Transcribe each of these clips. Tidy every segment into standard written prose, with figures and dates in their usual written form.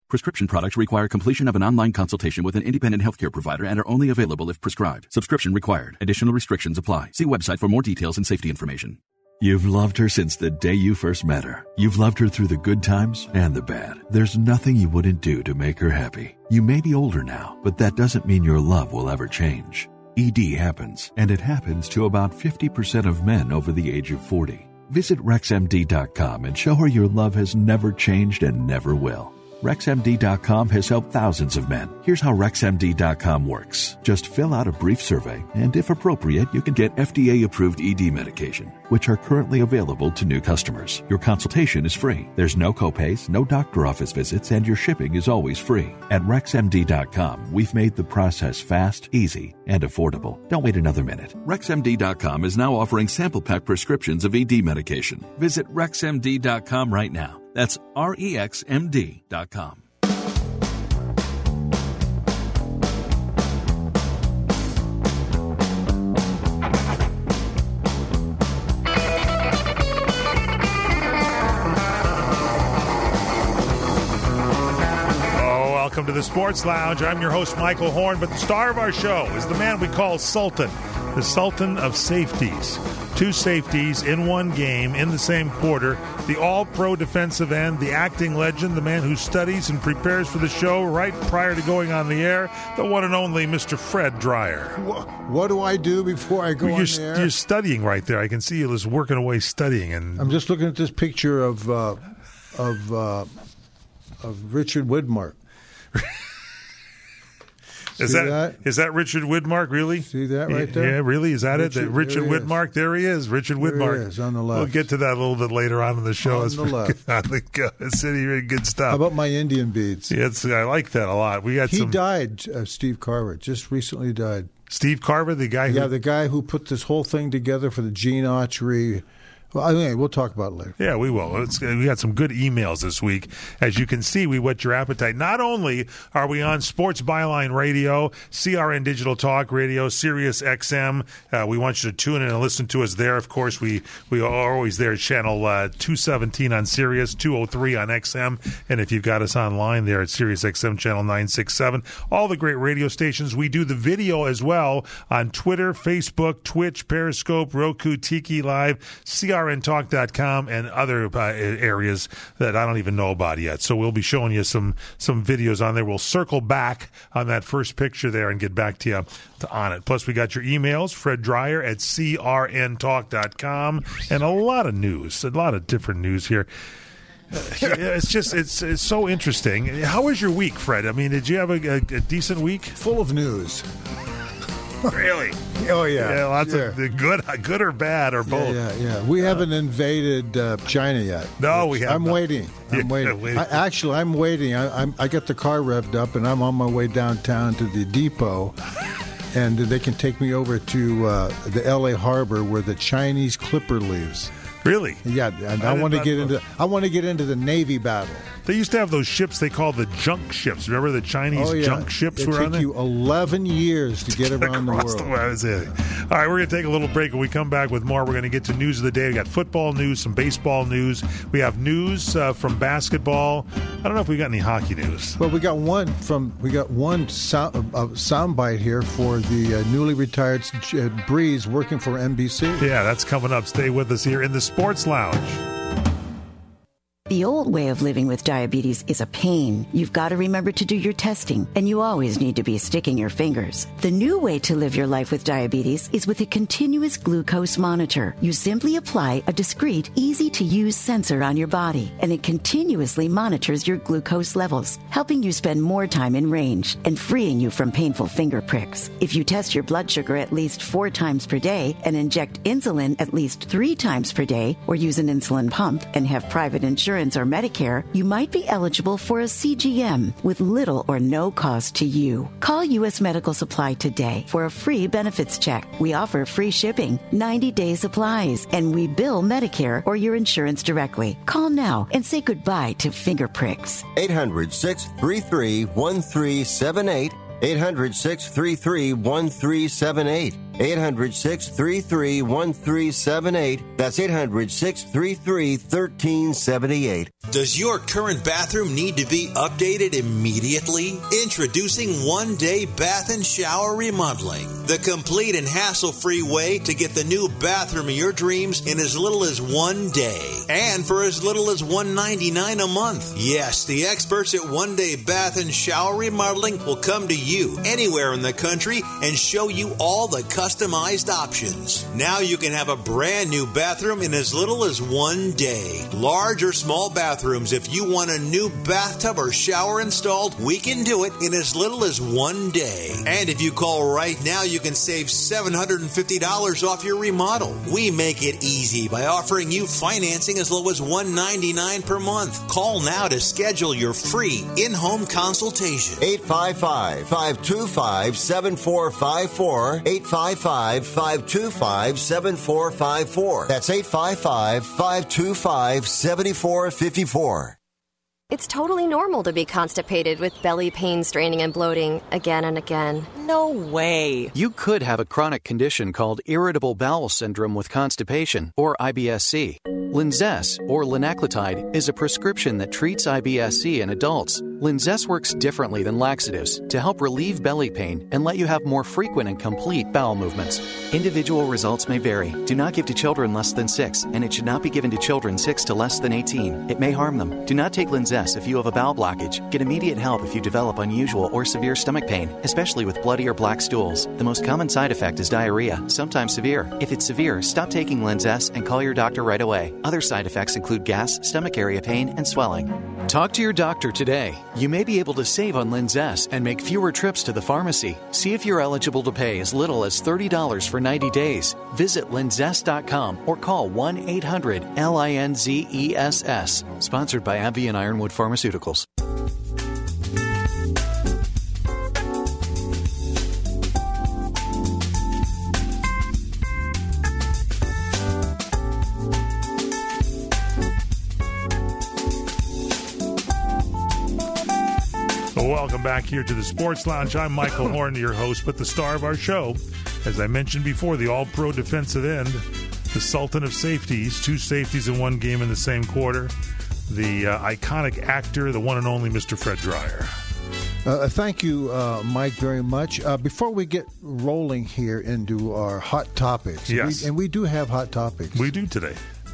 Prescription products require completion of an online consultation with an independent healthcare provider and are only available if prescribed. Subscription required. Additional restrictions apply. See website for more details and safety information. You've loved her since the day you first met her. You've loved her through the good times and the bad. There's nothing you wouldn't do to make her happy. You may be older now, but that doesn't mean your love will ever change. ED happens, and it happens to about 50% of men over the age of 40. Visit RexMD.com and show her your love has never changed and never will. RexMD.com has helped thousands of men. Here's how RexMD.com works. Just fill out a brief survey, and if appropriate, you can get FDA-approved ED medication, which are currently available to new customers. Your consultation is free. There's no copays, no doctor office visits, and your shipping is always free. At RexMD.com, we've made the process fast, easy, and affordable. Don't wait another minute. RexMD.com is now offering sample pack prescriptions of ED medication. Visit RexMD.com right now. That's REXMD.com. Welcome to the Sports Lounge. I'm your host, Michael Horn, but the star of our show is the man we call Sultan, the Sultan of Safeties. 2 safeties in one game in the same quarter, the all-pro defensive end, the acting legend, the man who studies and prepares for the show right prior to going on the air, the one and only Mr. Fred Dreyer. What do I do before I go on the air? You're studying right there. I can see you just working away studying. And I'm just looking at this picture of Richard Widmark. Is that Richard Widmark, really? See that right there? Yeah, really? Is that Richard, it? Richard Widmark? There he is, Richard Widmark. There he is, on the left. We'll get to that a little bit later on in the show. On the left. I think it's really good stuff. How about my Indian beads? Yeah, I like that a lot. He died, Steve Carver, just recently died. Steve Carver, the guy who... Yeah, the guy who put this whole thing together for the Gene Autry... Well, anyway, we'll talk about it later. Yeah, we will. We got some good emails this week. As you can see, we whet your appetite. Not only are we on Sports Byline Radio, CRN Digital Talk Radio, Sirius XM. We want you to tune in and listen to us there. Of course, we are always there at channel 217 on Sirius, 203 on XM. And if you've got us online there at Sirius XM channel 967, all the great radio stations. We do the video as well on Twitter, Facebook, Twitch, Periscope, Roku, Tiki Live, CRNtalk.com, and other areas that I don't even know about yet. So we'll be showing you some videos on there. We'll circle back on that first picture there and get back to you on it. Plus, we got your emails, Fred Dreyer at CRNtalk.com, and a lot of news, a lot of different news here. It's so interesting. How was your week, Fred? I mean, did you have a decent week? Full of news. Really? Oh, yeah. Yeah, lots of good or bad or both. Yeah. We haven't invaded China yet. No, we haven't. I'm waiting. I'm waiting. I got the car revved up, and I'm on my way downtown to the depot, and they can take me over to the L.A. Harbor where the Chinese Clipper leaves. Really? Yeah, and I want to get into the Navy battle. They used to have those ships they call the junk ships. Remember the Chinese junk ships were on there? It took you 11 years to get around the world. All right, we're going to take a little break. When we come back with more, we're going to get to news of the day. We got football news, some baseball news. We have news from basketball. I don't know if we got any hockey news. Well, we got one soundbite here for the newly retired Breeze working for NBC. Yeah, that's coming up. Stay with us here in the Sports Lounge. The old way of living with diabetes is a pain. You've got to remember to do your testing, and you always need to be sticking your fingers. The new way to live your life with diabetes is with a continuous glucose monitor. You simply apply a discreet, easy-to-use sensor on your body, and it continuously monitors your glucose levels, helping you spend more time in range and freeing you from painful finger pricks. If you test your blood sugar at least 4 times per day and inject insulin at least 3 times per day, or use an insulin pump and have private insurance or Medicare, you might be eligible for a CGM with little or no cost to you. Call U.S. Medical Supply today for a free benefits check. We offer free shipping, 90-day supplies, and we bill Medicare or your insurance directly. Call now and say goodbye to finger pricks. 800-633-1378. 800-633-1378. 800-633-1378. That's 800-633-1378. Does your current bathroom need to be updated immediately? Introducing One Day Bath and Shower Remodeling, the complete and hassle-free way to get the new bathroom of your dreams in as little as 1 day and for as little as $199 a month. Yes, the experts at One Day Bath and Shower Remodeling will come to you anywhere in the country and show you all the customized options. Now you can have a brand new bathroom in as little as 1 day. Large or small bathrooms, if you want a new bathtub or shower installed, we can do it in as little as 1 day. And if you call right now, you can save $750 off your remodel. We make it easy by offering you financing as low as $199 per month. Call now to schedule your free in-home consultation. 855-525-7454. 855-525-7454. That's 855-525-7454. It's totally normal to be constipated with belly pain, straining, and bloating again and again. No way. You could have a chronic condition called irritable bowel syndrome with constipation, or IBS-C. Linzess, or linaclotide, is a prescription that treats IBS-C in adults. Linzess works differently than laxatives to help relieve belly pain and let you have more frequent and complete bowel movements. Individual results may vary. Do not give to children less than 6, and it should not be given to children 6 to less than 18. It may harm them. Do not take Linzess if you have a bowel blockage. Get immediate help if you develop unusual or severe stomach pain, especially with bloody or black stools. The most common side effect is diarrhea, sometimes severe. If it's severe, stop taking Linzess and call your doctor right away. Other side effects include gas, stomach area pain, and swelling. Talk to your doctor today. You may be able to save on Linzess and make fewer trips to the pharmacy. See if you're eligible to pay as little as $30 for 90 days. Visit linzess.com or call 1-800-LINZESS. Sponsored by AbbVie and Ironwood Pharmaceuticals. Welcome back here to the Sports Lounge. I'm Michael Horn, your host, but the star of our show, as I mentioned before, the all-pro defensive end, the Sultan of safeties, 2 safeties in 1 game in the same quarter, the iconic actor, the one and only Mr. Fred Dryer. Thank you, Mike, very much. Before we get rolling here into our hot topics, yes, we do have hot topics. We do today.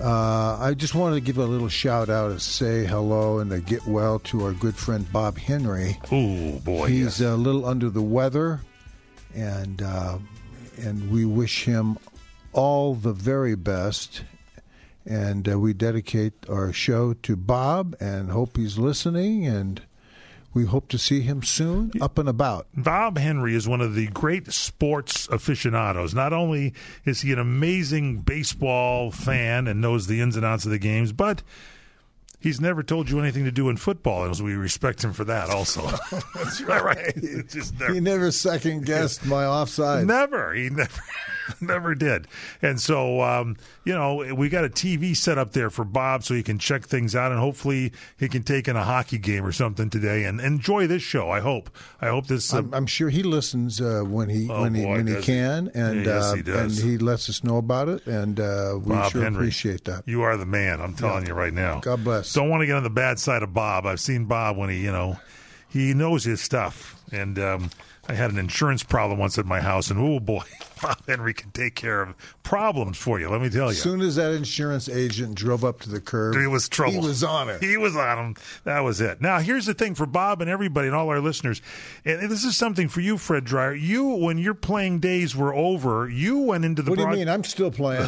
I just wanted to give a little shout out and say hello and to get well to our good friend Bob Henry. Oh boy, he's a little under the weather, and we wish him all the very best. And we dedicate our show to Bob and hope he's listening, and we hope to see him soon up and about. Bob Henry is one of the great sports aficionados. Not only is he an amazing baseball fan and knows the ins and outs of the games, but he's never told you anything to do in football, and we respect him for that also. That's right. He never second-guessed my offside. Never. He never did. And so, we got a TV set up there for Bob so he can check things out, and hopefully he can take in a hockey game or something today and enjoy this show. I hope this. I'm sure he listens when he can, and yes, he does. And he lets us know about it, and we Bob sure Henry, appreciate that. You are the man. I'm telling you right now. God bless. Don't want to get on the bad side of Bob. I've seen Bob when he knows his stuff, and I had an insurance problem once at my house, and oh boy, Bob Henry can take care of problems for you, let me tell you. As soon as that insurance agent drove up to the curb, it was trouble. He was on it. He was on him. That was it. Now, here's the thing for Bob and everybody and all our listeners, and this is something for you, Fred Dryer. You, when your playing days were over, you went into the What do you mean? I'm still playing.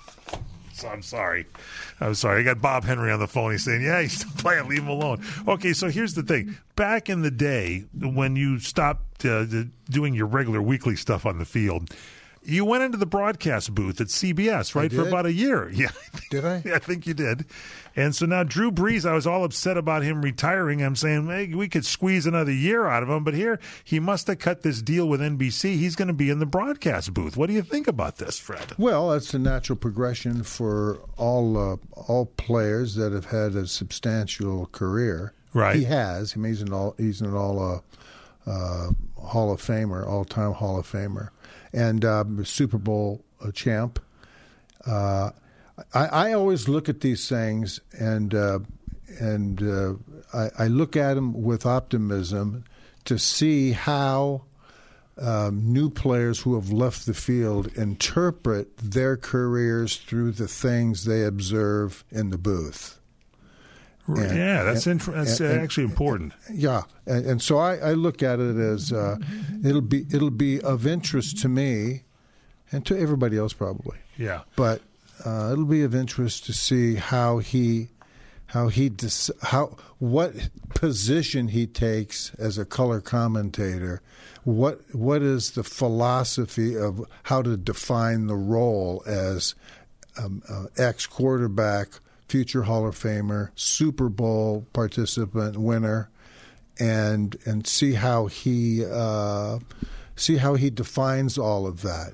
So I'm sorry. I got Bob Henry on the phone. He's saying, yeah, he's still playing. Leave him alone. Okay, so here's the thing. Back in the day, when you stopped doing your regular weekly stuff on the field, you went into the broadcast booth at CBS, right, for about a year. Yeah. Did I? Yeah, I think you did. And so now Drew Brees, I was all upset about him retiring. I'm saying, hey, we could squeeze another year out of him. But here, he must have cut this deal with NBC. He's going to be in the broadcast booth. What do you think about this, Fred? Well, that's a natural progression for all players that have had a substantial career. Right. He has. I mean, he's an Hall of Famer, all-time Hall of Famer, and Super Bowl champ. I always look at these things, and I look at them with optimism to see how new players who have left the field interpret their careers through the things they observe in the booth. That's actually important. And so I look at it as it'll be of interest to me and to everybody else probably. Yeah, but it'll be of interest to see what position he takes as a color commentator. What is the philosophy of how to define the role as ex-quarterback, future Hall of Famer, Super Bowl participant, winner, and see how he defines all of that.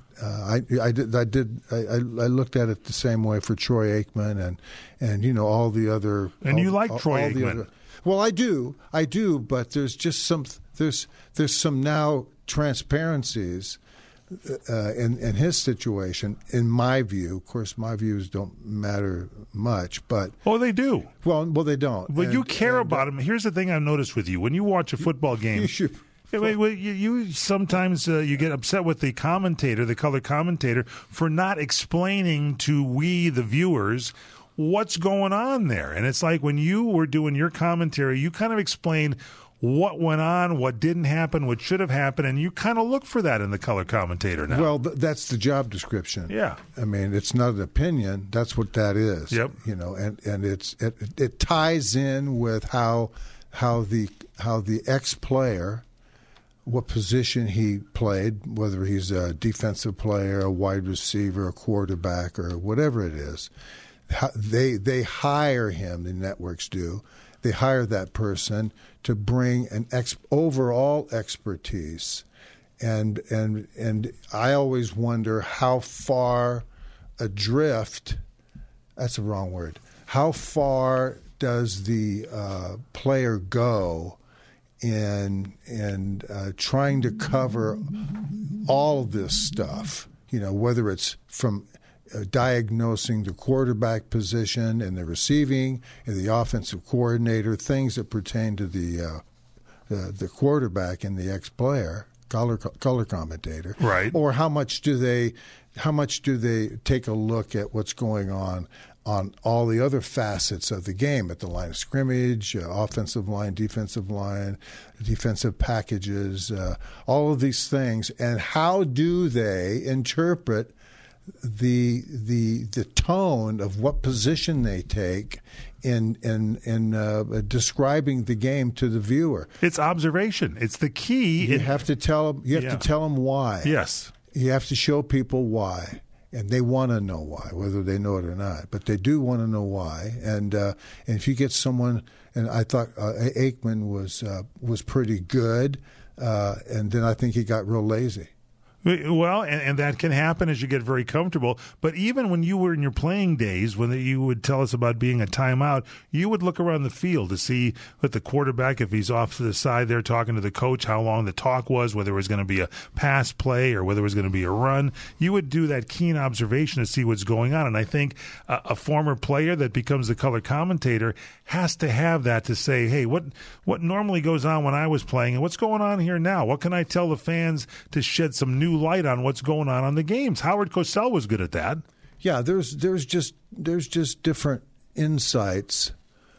I looked at it the same way for Troy Aikman and all the other. And you like Troy Aikman? Well, I do, but there's just there's some now transparencies in his situation, in my view. Of course, my views don't matter much, but they do. Well, they don't. But you care about him. Here's the thing I've noticed with you: when you watch a football game, you sometimes you get upset with the commentator, the color commentator, for not explaining to we, the viewers, what's going on there. And it's like when you were doing your commentary, you kind of explained what went on, what didn't happen, what should have happened, and you kind of look for that in the color commentator now. Well, that's the job description. Yeah. I mean, it's not an opinion. That's what that is. Yep. And it ties in with how the ex-player, what position he played, whether he's a defensive player, a wide receiver, a quarterback, or whatever it is. They hire him, the networks do. They hire that person to bring an overall expertise, and I always wonder how far adrift. That's the wrong word. How far does the player go in trying to cover all this stuff? Whether it's from diagnosing the quarterback position and the receiving and the offensive coordinator, things that pertain to the quarterback and the ex-player, color commentator, right? Or how much do they take a look at what's going on all the other facets of the game, at the line of scrimmage, offensive line, defensive packages, all of these things, and how do they interpret the tone of what position they take in describing the game to the viewer? It's observation. It's the key. You have to tell them. You have to tell them why. Yes. You have to show people why, and they want to know why, whether they know it or not. But they do want to know why. And if you get someone, and I thought Aikman was pretty good, and then I think he got real lazy. Well, and that can happen as you get very comfortable. But even when you were in your playing days, when you would tell us about being a timeout, you would look around the field to see with the quarterback, if he's off to the side there talking to the coach, how long the talk was, whether it was going to be a pass play or whether it was going to be a run. You would do that keen observation to see what's going on. And I think a former player that becomes the color commentator has to have that to say, hey, what normally goes on when I was playing and what's going on here now? What can I tell the fans to shed some new light on what's going on the games? Howard Cosell was good at that. Yeah, there's just different insights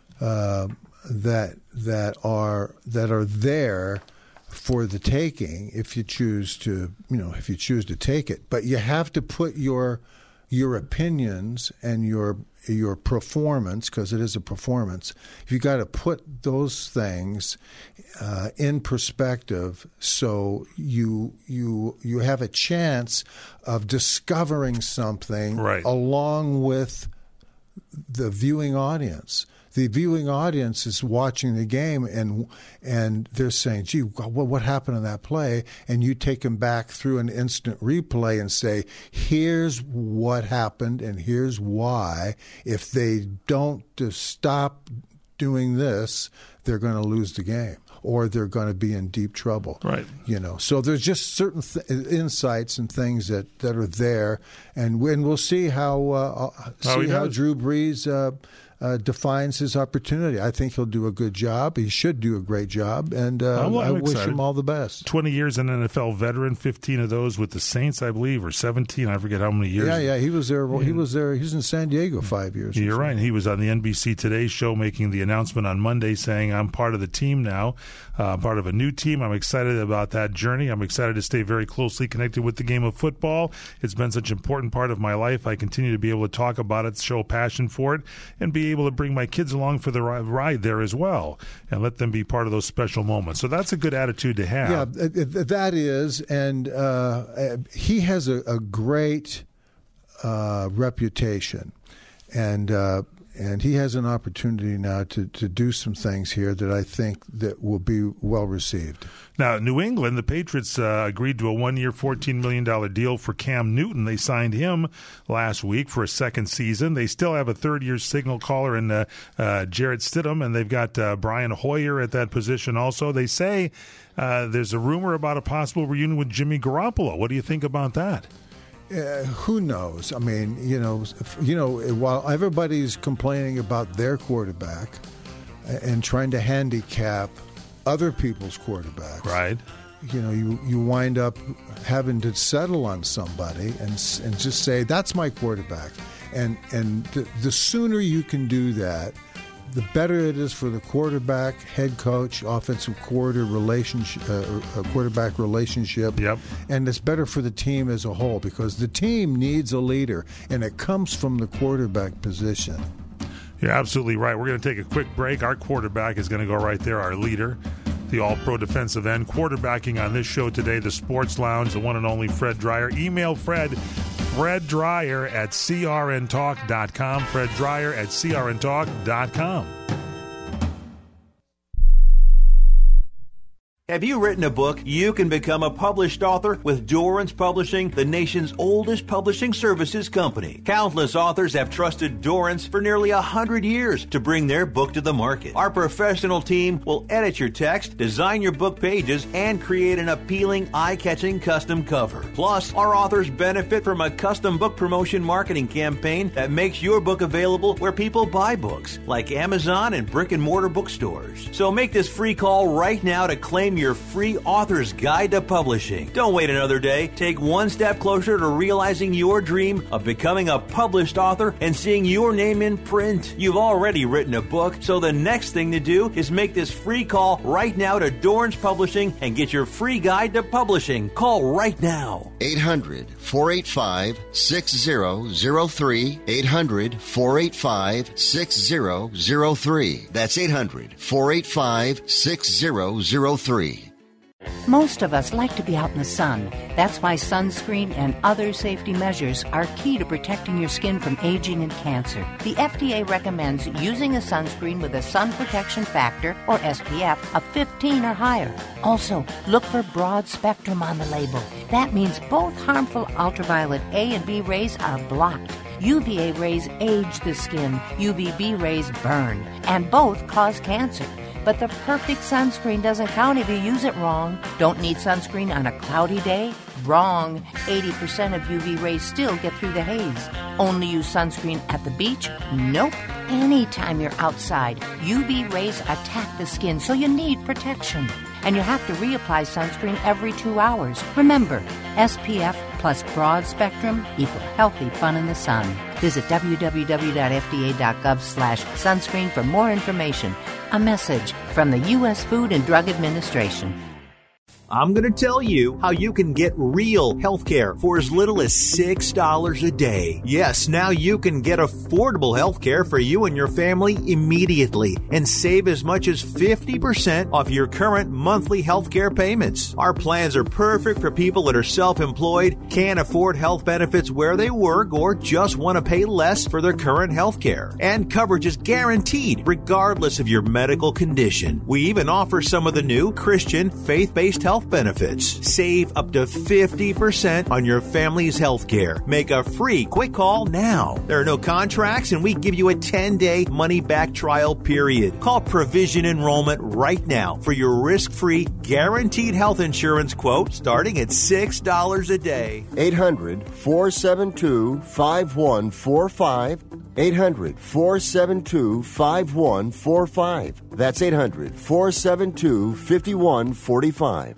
that are there for the taking if you choose to take it. But you have to put your opinions and your performance, because it is a performance. You got to put those things in perspective, so you have a chance of discovering something along with the viewing audience. The viewing audience is watching the game, and they're saying, gee, what happened in that play? And you take them back through an instant replay and say, here's what happened and here's why. If they don't stop doing this, they're going to lose the game or they're going to be in deep trouble. Right. So there's just certain insights and things that are there, and we'll see how Drew Brees defines his opportunity. I think he'll do a good job. He should do a great job, and I wish him all the best. 20 years an NFL veteran, 15 of those with the Saints, I believe, or 17. I forget how many years. Yeah, he was there. He was there. He was in San Diego 5 years. You're right. He was on the NBC Today show making the announcement on Monday saying, I'm part of the team now, part of a new team. I'm excited about that journey. I'm excited to stay very closely connected with the game of football. It's been such an important part of my life. I continue to be able to talk about it, show passion for it, and be able to bring my kids along for the ride there as well and let them be part of those special moments. So that's a good attitude to have. Yeah, that is. And he has a great reputation. And he has an opportunity now to do some things here that I think that will be well received. Now, New England, the Patriots agreed to a 1-year, $14 million deal for Cam Newton. They signed him last week for a second season. They still have a third-year signal caller in Jarrett Stidham, and they've got Brian Hoyer at that position also. They say there's a rumor about a possible reunion with Jimmy Garoppolo. What do you think about that? Who knows? I mean, while everybody's complaining about their quarterback and trying to handicap other people's quarterbacks, right? You wind up having to settle on somebody and just say that's my quarterback, and the sooner you can do that, the better it is for the quarterback, head coach, offensive coordinator quarterback relationship. Yep. And it's better for the team as a whole because the team needs a leader, and it comes from the quarterback position. You're absolutely right. We're going to take a quick break. Our quarterback is going to go right there, our leader, the all-pro defensive end. Quarterbacking on this show today, the Sports Lounge, the one and only Fred Dreyer. Email Fred Dreyer at crntalk.com. Fred Dreyer at crntalk.com. Have you written a book? You can become a published author with Dorrance Publishing, the nation's oldest publishing services company. Countless authors have trusted Dorrance for nearly 100 years to bring their book to the market. Our professional team will edit your text, design your book pages, and create an appealing, eye-catching custom cover. Plus, our authors benefit from a custom book promotion marketing campaign that makes your book available where people buy books, like Amazon and brick-and-mortar bookstores. So make this free call right now to claim your free author's guide to publishing. Don't wait another day. Take one step closer to realizing your dream of becoming a published author and seeing your name in print. You've already written a book, so the next thing to do is make this free call right now to Dorrance Publishing and get your free guide to publishing. Call right now. 800-485-6003. 800-485-6003. That's 800-485-6003. Most of us like to be out in the sun. That's why sunscreen and other safety measures are key to protecting your skin from aging and cancer. The FDA recommends using a sunscreen with a sun protection factor, or SPF, of 15 or higher. Also, look for broad spectrum on the label. That means both harmful ultraviolet A and B rays are blocked. UVA rays age the skin, UVB rays burn, and both cause cancer. But the perfect sunscreen doesn't count if you use it wrong. Don't need sunscreen on a cloudy day? Wrong. 80% of UV rays still get through the haze. Only use sunscreen at the beach? Nope. Anytime you're outside, UV rays attack the skin, so you need protection. And you have to reapply sunscreen every 2 hours. Remember, SPF plus broad spectrum equal healthy fun in the sun. Visit www.fda.gov/sunscreen for more information. A message from the U.S. Food and Drug Administration. I'm going to tell you how you can get real health care for as little as $6 a day. Yes, now you can get affordable health care for you and your family immediately and save as much as 50% off your current monthly health care payments. Our plans are perfect for people that are self-employed, can't afford health benefits where they work, or just want to pay less for their current health care. And coverage is guaranteed regardless of your medical condition. We even offer some of the new Christian faith-based health health benefits. Save up to 50% on your family's health care. Make a free quick call now. There are no contracts, and we give you a 10-day money-back trial period. Call Provision Enrollment right now for your risk-free, guaranteed health insurance quote starting at $6 a day. 800-472-5145. 800-472-5145. That's 800-472-5145.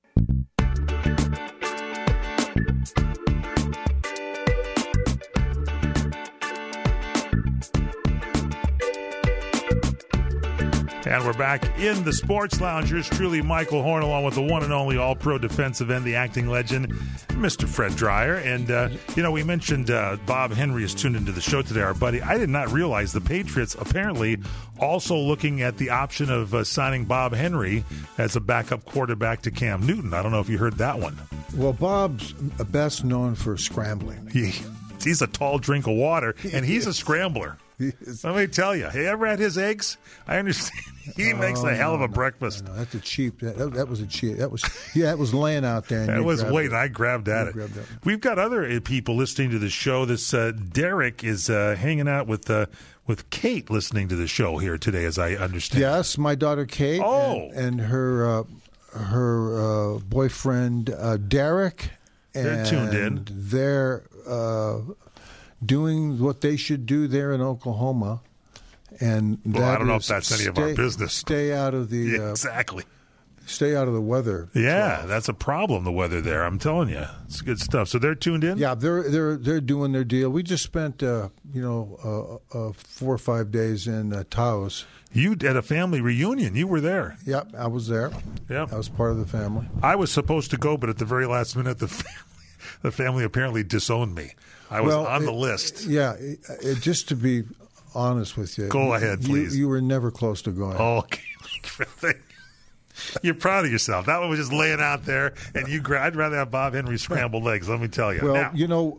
And we're back in the Sports Lounge. Yours truly, Michael Horn, along with the one and only All-Pro defensive end, the acting legend, Mr. Fred Dreyer. And, we mentioned Bob Henry is tuned into the show today, our buddy. I did not realize the Patriots apparently also looking at the option of signing Bob Henry as a backup quarterback to Cam Newton. I don't know if you heard that one. Well, Bob's best known for scrambling. He's a tall drink of water, and he's a scrambler. Let me tell you, you ever had his eggs? I understand. He makes a hell of a breakfast. No, that's a cheap. That was a cheap. That was laying out there. And that was waiting. I grabbed at it. We've got other people listening to the show. This Derek is hanging out with Kate, listening to the show here today, as I understand. Yes, my daughter Kate. Oh, and her boyfriend Derek. They're tuned in. They're doing what they should do there in Oklahoma, and I don't know if that's any of our business. Stay out of the exactly. Stay out of the weather. Yeah, that's a problem. The weather there, I'm telling you, it's good stuff. So they're tuned in. Yeah, they're doing their deal. We just spent 4 or 5 days in Taos. You had a family reunion. You were there. Yep, I was there. Yep, I was part of the family. I was supposed to go, but at the very last minute, the family apparently disowned me. I was on the list. Yeah, just to be honest with you. Go ahead, please. You were never close to going. Okay. You're proud of yourself. That one was just laying out there, and I'd rather have Bob Henry scrambled eggs, let me tell you. Well,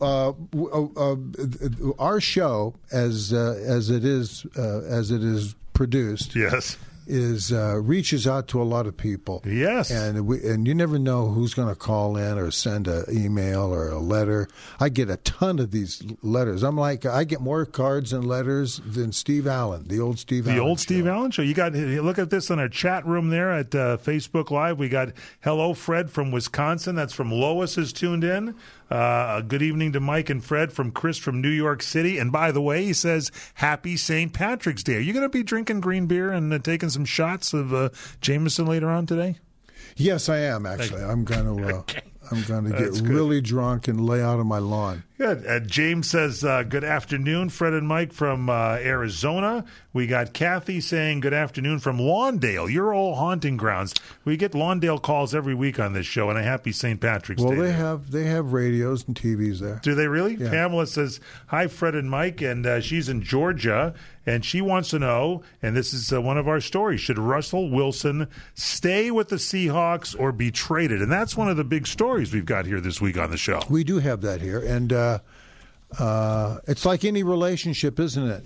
our show, as it is produced, yes, is reaches out to a lot of people. Yes, and you never know who's going to call in or send an email or a letter. I get a ton of these letters. I get more cards and letters than Steve Allen, the old Steve Allen show. You look at this in our chat room there at Facebook Live. We got Hello Fred from Wisconsin. That's from Lois is tuned in. Good evening to Mike and Fred from Chris from New York City. And by the way, he says, Happy St. Patrick's Day. Are you going to be drinking green beer and taking some shots of Jameson later on today? Yes, I am, actually. I'm going to get really drunk and lay out on my lawn. Good. James says, good afternoon, Fred and Mike from Arizona. We got Kathy saying good afternoon from Lawndale, your old haunting grounds. We get Lawndale calls every week on this show, and a happy St. Patrick's Day. Well, they have radios and TVs there. Do they really? Yeah. Pamela says, hi, Fred and Mike, and she's in Georgia, and she wants to know, and this is one of our stories, should Russell Wilson stay with the Seahawks or be traded? And that's one of the big stories we've got here this week on the show. We do have that here, and it's like any relationship, isn't it?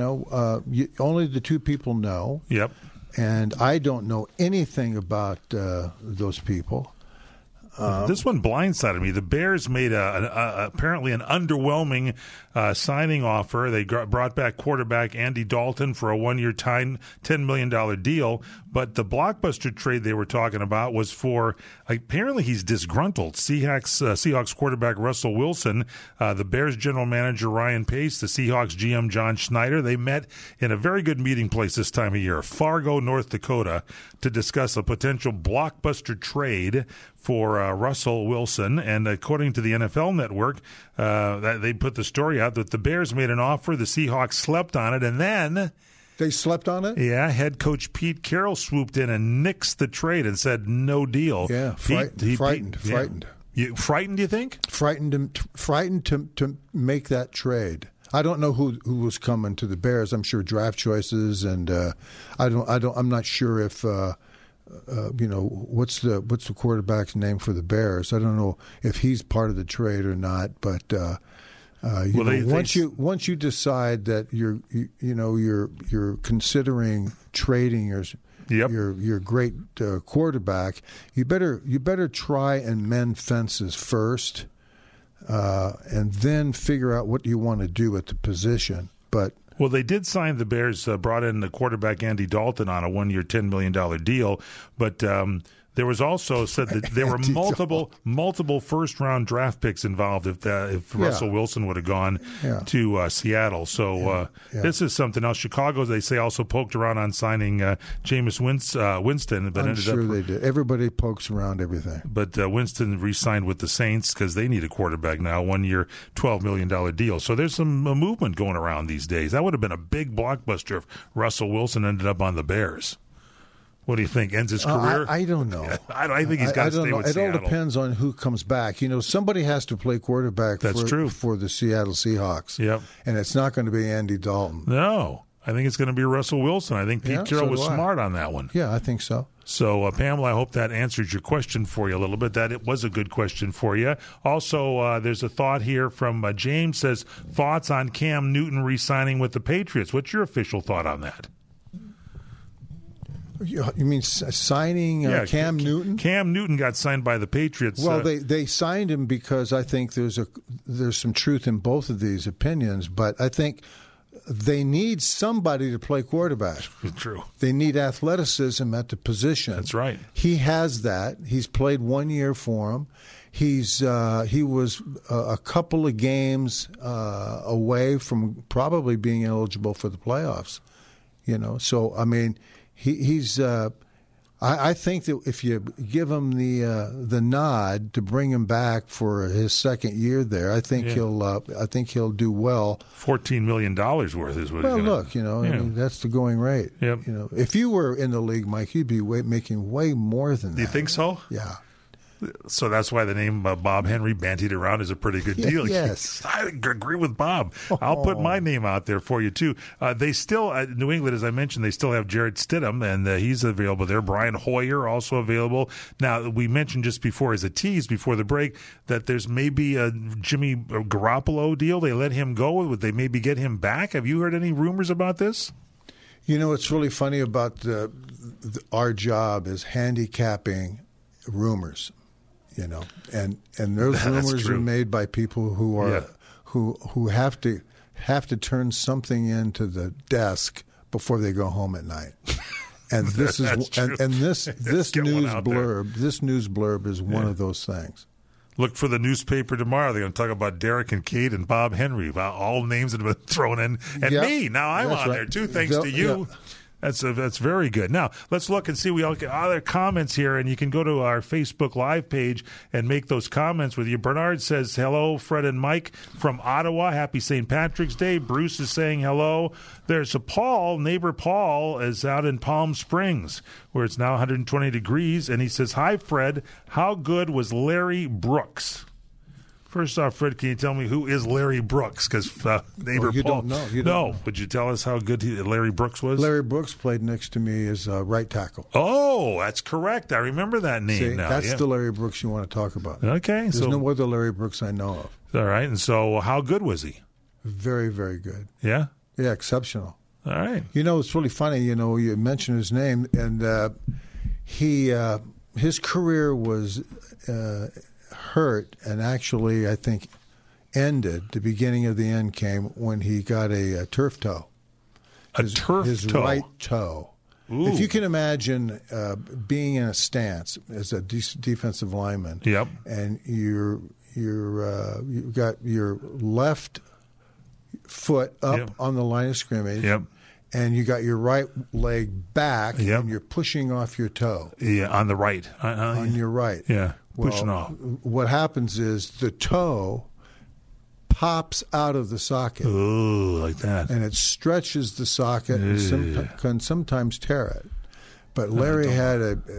Only the two people know. Yep. And I don't know anything about those people. This one blindsided me. The Bears made apparently an underwhelming signing offer. They brought back quarterback Andy Dalton for a 1-year $10 million deal. But the blockbuster trade they were talking about was for, apparently he's disgruntled, Seahawks quarterback Russell Wilson, the Bears general manager Ryan Pace, the Seahawks GM John Schneider. They met in a very good meeting place this time of year, Fargo, North Dakota, to discuss a potential blockbuster trade for Russell Wilson. And according to the NFL Network, they put the story out that the Bears made an offer, the Seahawks slept on it, and then... They slept on it? Yeah, head coach Pete Carroll swooped in and nixed the trade and said no deal. Yeah, frightened. You frightened, you think? Frightened to make that trade. I don't know who was coming to the Bears. I'm sure draft choices, and I'm not sure if what's the quarterback's name for the Bears. I don't know if he's part of the trade or not, but Once you decide that you're considering trading your great quarterback, you better try and mend fences first, and then figure out what you want to do at the position. But well, they did sign, the Bears brought in the quarterback Andy Dalton on a 1-year, $10 million deal, but there was also said that there were multiple first-round draft picks involved if Russell Wilson would have gone to Seattle. So this is something else. Chicago, they say, also poked around on signing Jameis Winston. But I'm sure they did. Everybody pokes around everything. But Winston re-signed with the Saints because they need a quarterback now, 1-year, $12 million deal. So there's some movement going around these days. That would have been a big blockbuster if Russell Wilson ended up on the Bears. What do you think? Ends his career? I don't know. I think he's got to stay with Seattle. It all depends on who comes back. Somebody has to play quarterback for the Seattle Seahawks. Yep. And it's not going to be Andy Dalton. No. I think it's going to be Russell Wilson. I think Pete Carroll was smart on that one. Yeah, I think so. So, Pamela, I hope that answers your question for you a little bit. That it was a good question for you. Also, there's a thought here from James, says, thoughts on Cam Newton re-signing with the Patriots. What's your official thought on that? You mean signing Cam Newton? Cam Newton got signed by the Patriots. Well, they signed him because I think there's some truth in both of these opinions, but I think they need somebody to play quarterback. True. They need athleticism at the position. That's right. He has that. He's played 1 year for him. He was a couple of games away from probably being eligible for the playoffs. So I mean. He's. I think that if you give him the nod to bring him back for his second year there, I think he'll do well. $14 million worth is what. Well, look, I mean, that's the going rate. Yep. If you were in the league, Mike, you'd be making way more than that. Do you think so? Yeah. So that's why the name Bob Henry bandied around is a pretty good deal. Yes. I agree with Bob. I'll put my name out there for you, too. They still, New England, as I mentioned, they still have Jarrett Stidham, and he's available there. Brian Hoyer also available. Now, we mentioned just before, as a tease before the break, that there's maybe a Jimmy Garoppolo deal. They let him go. Would they maybe get him back? Have you heard any rumors about this? It's really funny about our job is handicapping rumors. And those rumors are made by people who are who have to turn something into the desk before they go home at night. And this is this news blurb is one of those things. Look for the newspaper tomorrow. They're going to talk about Derek Kincaid and Bob Henry, about all names that have been thrown in, and me. Now I'm on there too, thanks to you. Yeah. That's very good. Now, let's look and see. We all get other comments here, and you can go to our Facebook Live page and make those comments with you. Bernard says, hello, Fred and Mike from Ottawa. Happy St. Patrick's Day. Bruce is saying hello. There's a Paul, neighbor Paul, is out in Palm Springs, where it's now 120 degrees, and he says, hi, Fred. How good was Larry Brooks? First off, Fred, can you tell me who is Larry Brooks? Because neighbor you Paul. Don't know. You no. Don't know. Would you tell us how good Larry Brooks was? Larry Brooks played next to me as right tackle. Oh, that's correct. I remember that name. See, now. That's the Larry Brooks you want to talk about. Okay. There's no other Larry Brooks I know of. All right. And so how good was he? Very, very good. Yeah? Yeah, exceptional. All right. It's really funny. You mentioned his name, and his career was hurt, and actually, I think, ended. The beginning of the end came when he got a turf toe. His right toe. Ooh. If you can imagine being in a stance as a defensive lineman, yep, and you've got your left foot up on the line of scrimmage, yep, and you got your right leg back, and you're pushing off your toe. Yeah, on the right. On your right. Yeah, pushing off. off. What happens is the toe pops out of the socket. Ooh, like that. And it stretches the socket and can sometimes tear it. But Larry had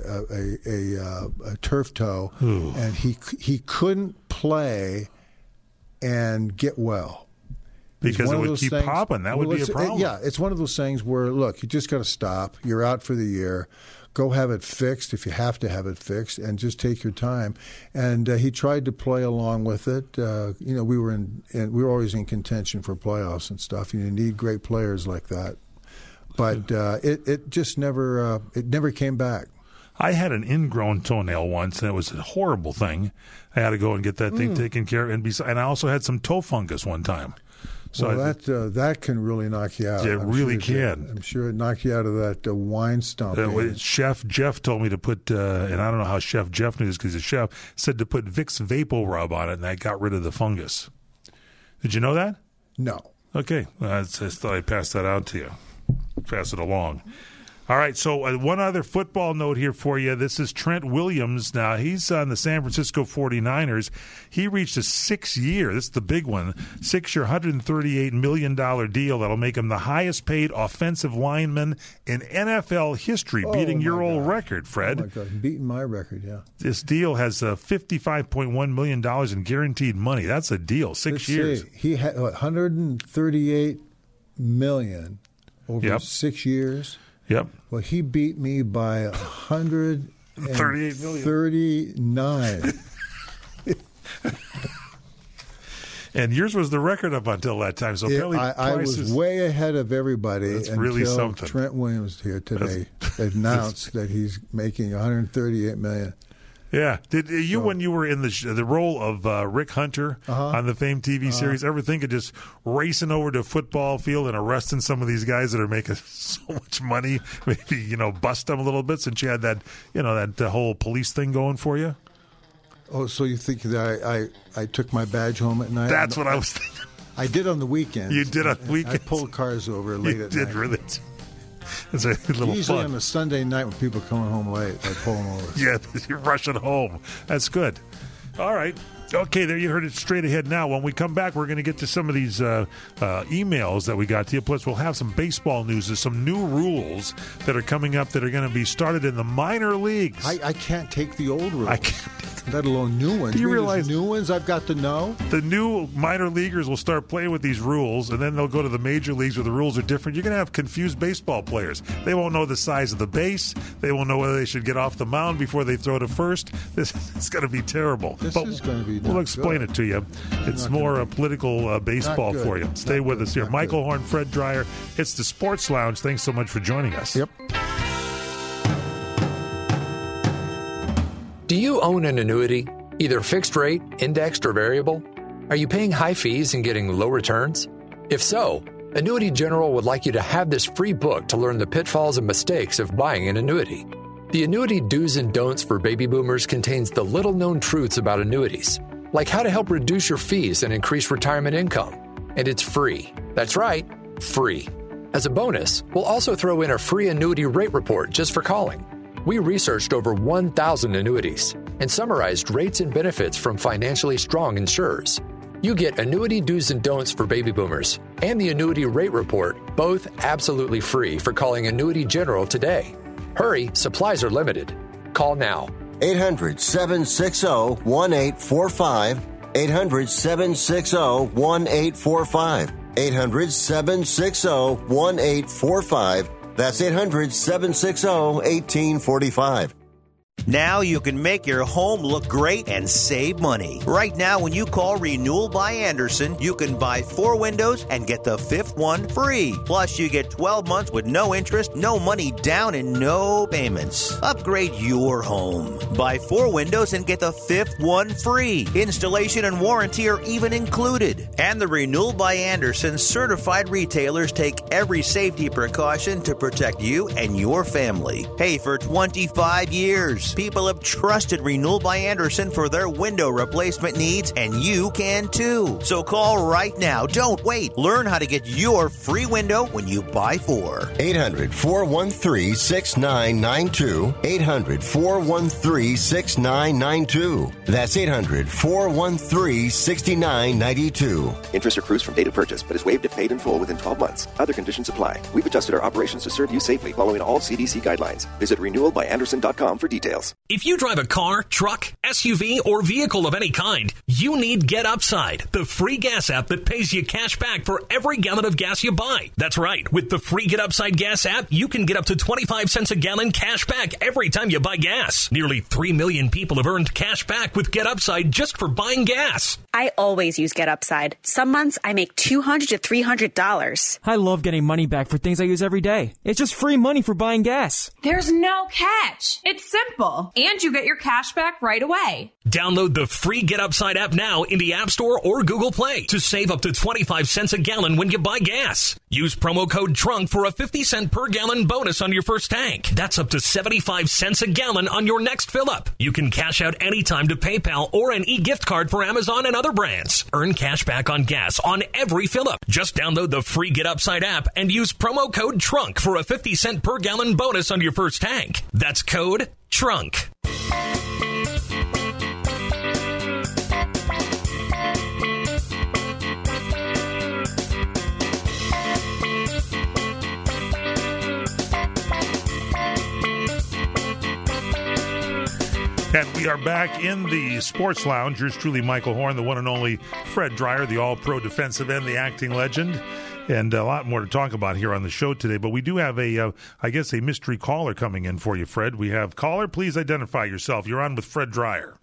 a turf toe, and he couldn't play and get well. Because it would keep popping. That would be a problem. It's one of those things where, look, you just got to stop. You're out for the year. go have it fixed if you have to have it fixed, and just take your time. And he tried to play along with it. We were always in contention for playoffs and stuff. You need great players like that. But it just never came back. I had an ingrown toenail once, and it was a horrible thing. I had to go and get that thing taken care of. And I also had some toe fungus one time. So that can really knock you out. It really can. I'm sure it knocked you out of that wine stomp. Chef Jeff told me to put, and I don't know how Chef Jeff knew this because he's a chef, said to put Vicks Vapor Rub on it, and that got rid of the fungus. Did you know that? No. Okay. I just thought I'd pass that out to you. Pass it along. All right, so one other football note here for you. This is Trent Williams. Now, he's on the San Francisco 49ers. He reached a 6-year, this is the big one, 6-year, $138 million deal that'll make him the highest-paid offensive lineman in NFL history, beating your old record, Fred. Oh, my God, beating my record, yeah. This deal has $55.1 million in guaranteed money. That's a deal, 6 years. He had $138 million over 6 years. Yep. Well, he beat me by 139. And yours was the record up until that time. So I was way ahead of everybody. That's really something. Trent Williams here today announced that he's making $138 million. Yeah. Did you, when you were in the role of Rick Hunter on the famed TV series, ever think of just racing over to a football field and arresting some of these guys that are making so much money? Maybe, bust them a little bit since you had that, that whole police thing going for you? Oh, so you think that I took my badge home at night? That's what I was thinking. I did on the weekends. You did on the weekends? I pulled cars over late at night. You did, really? It's a little Usually fun. on a Sunday night when people are coming home late, I pull them over. Yeah, you're rushing home. That's good. All right. Okay, there you heard it straight ahead now. When we come back, we're going to get to some of these emails that we got to you. Plus, we'll have some baseball news. There's some new rules that are coming up that are going to be started in the minor leagues. I can't take the old rules. I can't. Let alone new ones. Do you realize new ones I've got to know? The new minor leaguers will start playing with these rules, and then they'll go to the major leagues where the rules are different. You're going to have confused baseball players. They won't know the size of the base. They won't know whether they should get off the mound before they throw to first. It's going to be terrible. This is going to be We'll explain it to you. It's more political baseball for you. Stay with us here. Michael Horn, Fred Dreyer. It's the Sports Lounge. Thanks so much for joining us. Yep. Do you own an annuity, either fixed rate, indexed, or variable? Are you paying high fees and getting low returns? If so, Annuity General would like you to have this free book to learn the pitfalls and mistakes of buying an annuity. The Annuity Do's and Don'ts for Baby Boomers contains the little-known truths about annuities, like how to help reduce your fees and increase retirement income. And it's free. That's right, free. As a bonus, we'll also throw in a free annuity rate report just for calling. We researched over 1,000 annuities and summarized rates and benefits from financially strong insurers. You get Annuity Do's and Don'ts for Baby Boomers and the Annuity Rate Report, both absolutely free for calling Annuity General today. Hurry, supplies are limited. Call now. 800-760-1845. 800-760-1845. 800-760-1845. That's 800-760-1845. Now you can make your home look great and save money. Right now, when you call Renewal by Andersen, you can buy 4 windows and get the 5th one free. Plus, you get 12 months with no interest, no money down, and no payments. Upgrade your home. Buy 4 windows and get the 5th one free. Installation and warranty are even included. And the Renewal by Andersen certified retailers take every safety precaution to protect you and your family. Hey, for 25 years. People have trusted Renewal by Andersen for their window replacement needs, and you can too. So call right now. Don't wait. Learn how to get your free window when you buy 4. 800-413-6992. 800-413-6992. That's 800-413-6992. Interest accrues from date of purchase, but is waived if paid in full within 12 months. Other conditions apply. We've adjusted our operations to serve you safely following all CDC guidelines. Visit renewalbyandersen.com for details. details. If you drive a car, truck, SUV, or vehicle of any kind, you need Get Upside, the free gas app that pays you cash back for every gallon of gas you buy. That's right. With the free Get Upside gas app, you can get up to 25 cents a gallon cash back every time you buy gas. Nearly 3 million people have earned cash back with Get Upside just for buying gas. I always use Get Upside. Some months I make $200 to $300. I love getting money back for things I use every day. It's just free money for buying gas. There's no catch. It's simple. And you get your cash back right away. Download the free Get Upside app now in the App Store or Google Play to save up to 25 cents a gallon when you buy gas. Use promo code TRUNK for a 50-cent per gallon bonus on your first tank. That's up to 75 cents a gallon on your next fill-up. You can cash out anytime to PayPal or an e-gift card for Amazon and other brands. Earn cash back on gas on every fill-up. Just download the free Get Upside app and use promo code TRUNK for a 50-cent per gallon bonus on your first tank. That's code TRUNK. And we are back in the Sports Lounge. Yours truly, Michael Horn, the one and only Fred Dreyer, the all-pro defensive end, the acting legend. And a lot more to talk about here on the show today. But we do have a mystery caller coming in for you, Fred. We have caller. Please identify yourself. You're on with Fred Dreyer.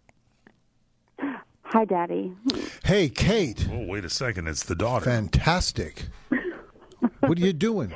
Hi, Daddy. Hey, Kate. Oh, wait a second. It's the daughter. Fantastic. What are you doing?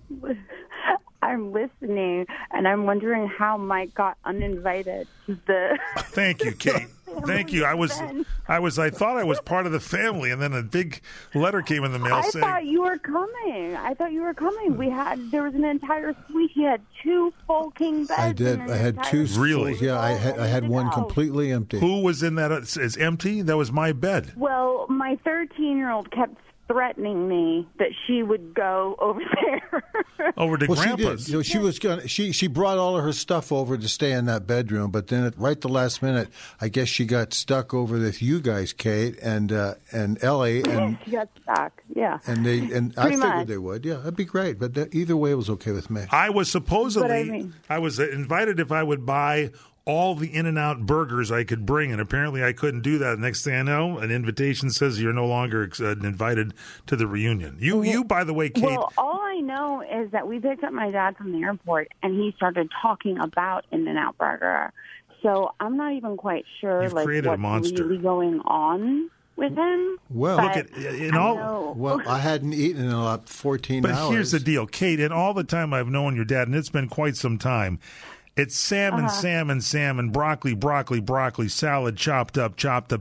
I'm listening, and I'm wondering how Mike got uninvited to the... Thank you, Kate. Thank you. I thought I was part of the family, and then a big letter came in the mail saying... I thought you were coming. There was an entire suite. He had 2 full king beds. I did. I had 2. Really? Yeah, I had one completely empty. Who was in that? It's empty? That was my bed. Well, my 13-year-old kept threatening me that she would go over there. Over to Grandpa's. She did. She brought all of her stuff over to stay in that bedroom, but then at the last minute, I guess she got stuck over with you guys, Kate and Ellie, and she got stuck. Yeah, and I figured they would. Yeah, that'd be great. But either way, it was okay with me. I was I was invited if I would buy all the In-N-Out burgers I could bring, and apparently I couldn't do that. Next thing I know, an invitation says you're no longer invited to the reunion. You, by the way, Kate... Well, all I know is that we picked up my dad from the airport, and he started talking about In-N-Out Burger. So I'm not even quite sure what's really going on with him. Well, look I hadn't eaten in about 14 hours. But here's the deal, Kate, in all the time I've known your dad, and it's been quite some time, it's salmon, broccoli, salad, chopped up.